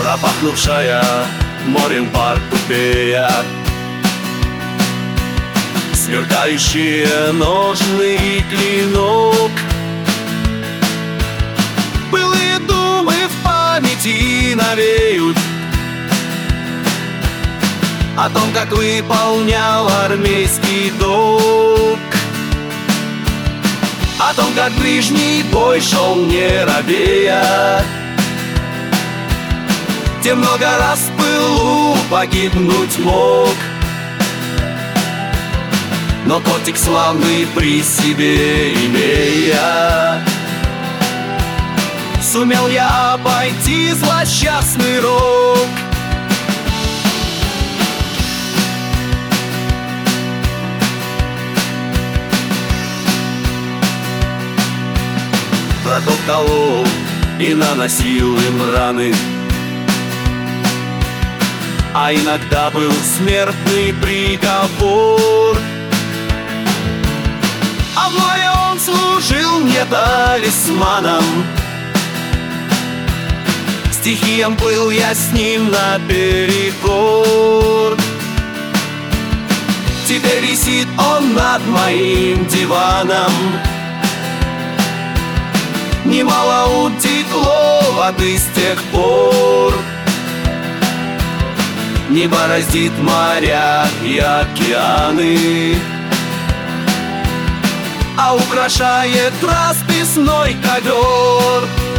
пропахнувшая морем Парпупея. Сверкающие ножны и клинок. Былые думы в памяти навеют о том, как выполнял армейский долг, о том, как ближний бой шел не робея, где много раз в пылу погибнуть мог. Но котик славный при себе имея, сумел я обойти злосчастный рок. Врагов колол и наносил им раны, а иногда был смертный приговор. А в море он служил мне талисманом, стихиям плыл я с ним наперекор. Теперь висит он над моим диваном. Немало утекло воды с тех пор. Не бороздит моря и океаны, а украшает расписной ковер.